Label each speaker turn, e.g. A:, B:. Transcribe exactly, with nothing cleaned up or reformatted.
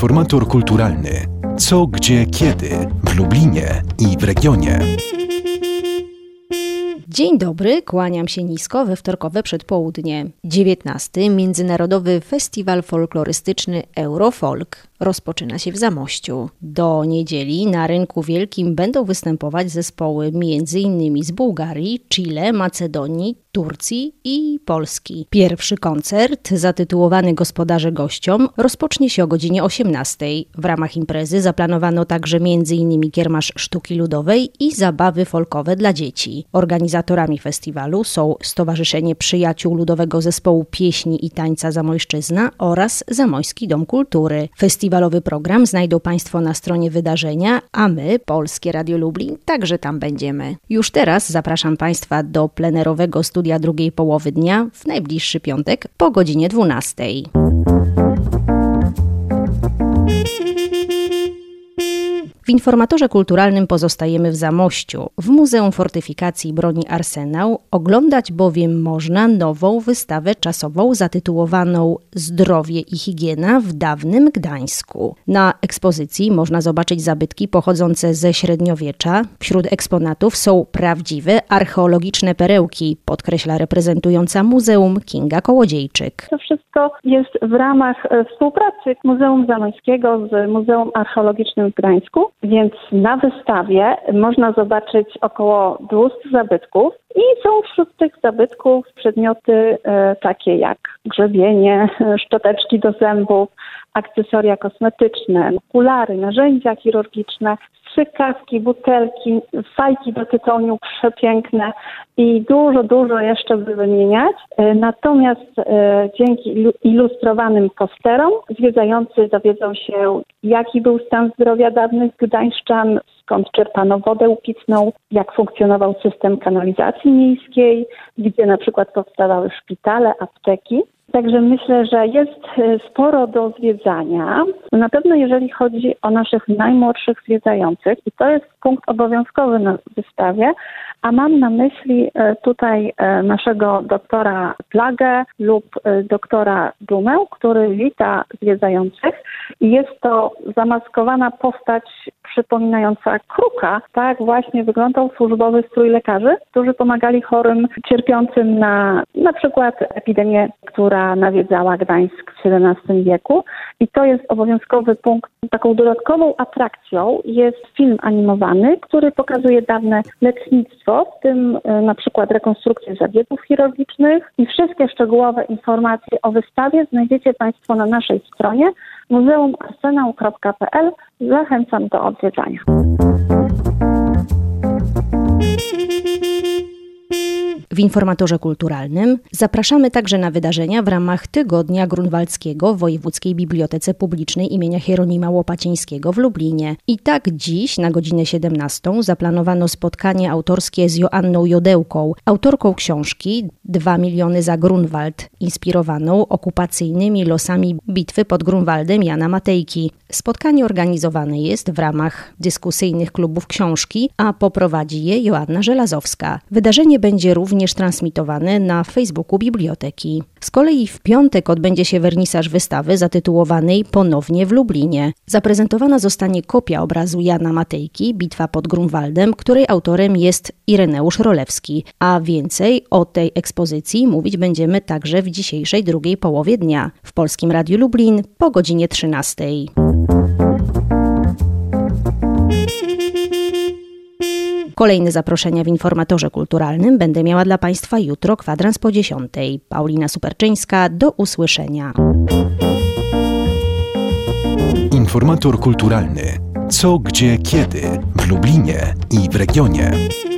A: Informator kulturalny. Co, gdzie, kiedy w Lublinie i w regionie.
B: Dzień dobry, kłaniam się nisko we wtorkowe przedpołudnie. dziewiętnasty Międzynarodowy Festiwal Folklorystyczny Eurofolk rozpoczyna się w Zamościu. Do niedzieli na Rynku Wielkim będą występować zespoły między innymi z Bułgarii, Chile, Macedonii, Turcji i Polski. Pierwszy koncert, zatytułowany Gospodarze gościom, rozpocznie się o godzinie osiemnastej. W ramach imprezy zaplanowano także między innymi kiermasz sztuki ludowej i zabawy folkowe dla dzieci. Organizatorami festiwalu są Stowarzyszenie Przyjaciół Ludowego Zespołu Pieśni i Tańca Zamojszczyzna oraz Zamojski Dom Kultury. Festiwalowy program znajdą Państwo na stronie wydarzenia, a my, Polskie Radio Lublin, także tam będziemy. Już teraz zapraszam Państwa do plenerowego studia drugiej połowy dnia w najbliższy piątek po godzinie dwunastej. W informatorze kulturalnym pozostajemy w Zamościu. W Muzeum Fortyfikacji Broni Arsenał oglądać bowiem można nową wystawę czasową zatytułowaną Zdrowie i higiena w dawnym Gdańsku. Na ekspozycji można zobaczyć zabytki pochodzące ze średniowiecza. Wśród eksponatów są prawdziwe archeologiczne perełki, podkreśla reprezentująca muzeum Kinga Kołodziejczyk.
C: To wszystko jest w ramach współpracy Muzeum Zamojskiego z Muzeum Archeologicznym w Gdańsku. Więc na wystawie można zobaczyć około dwieście zabytków i są wśród tych zabytków przedmioty e, takie jak grzebienie, szczoteczki do zębów, akcesoria kosmetyczne, okulary, narzędzia chirurgiczne, strzykawki, butelki, fajki do tytoniu przepiękne i dużo, dużo jeszcze by wymieniać. Natomiast e, dzięki ilustrowanym posterom zwiedzający dowiedzą się, jaki był stan zdrowia dawnych gdańszczan, skąd czerpano wodę pitną, jak funkcjonował system kanalizacji miejskiej, gdzie na przykład powstawały szpitale, apteki. Także myślę, że jest sporo do zwiedzania. Na pewno jeżeli chodzi o naszych najmłodszych zwiedzających i to jest punkt obowiązkowy na wystawie, a mam na myśli tutaj naszego doktora Plagę lub doktora Dumę, który wita zwiedzających i jest to zamaskowana postać przypominająca kruka. Tak właśnie wyglądał służbowy strój lekarzy, którzy pomagali chorym cierpiącym na na przykład epidemię, która nawiedzała Gdańsk w siedemnastym wieku. I to jest obowiązkowy punkt. Taką dodatkową atrakcją jest film animowany, który pokazuje dawne lecznictwo, w tym na przykład rekonstrukcję zabiegów chirurgicznych i wszystkie szczegółowe informacje o wystawie znajdziecie Państwo na naszej stronie muzeum arsenał kropka p l. Zachęcam do odwiedzania.
B: W informatorze kulturalnym zapraszamy także na wydarzenia w ramach Tygodnia Grunwaldzkiego w Wojewódzkiej Bibliotece Publicznej imienia Hieronima Łopacińskiego w Lublinie. I tak dziś na godzinę siedemnastą zaplanowano spotkanie autorskie z Joanną Jodełką, autorką książki Dwa miliony za Grunwald, inspirowaną okupacyjnymi losami bitwy pod Grunwaldem Jana Matejki. Spotkanie organizowane jest w ramach dyskusyjnych klubów książki, a poprowadzi je Joanna Żelazowska. Wydarzenie będzie również transmitowane na Facebooku Biblioteki. Z kolei w piątek odbędzie się wernisaż wystawy zatytułowanej Ponownie w Lublinie. Zaprezentowana zostanie kopia obrazu Jana Matejki, Bitwa pod Grunwaldem, której autorem jest Ireneusz Rolewski. A więcej o tej ekspozycji mówić będziemy także w dzisiejszej drugiej połowie dnia w Polskim Radiu Lublin po godzinie trzynastej. Kolejne zaproszenia w informatorze kulturalnym będę miała dla Państwa jutro, kwadrans po dziesiątej. Paulina Superczyńska, do usłyszenia.
A: Informator kulturalny. Co, gdzie, kiedy w Lublinie i w regionie.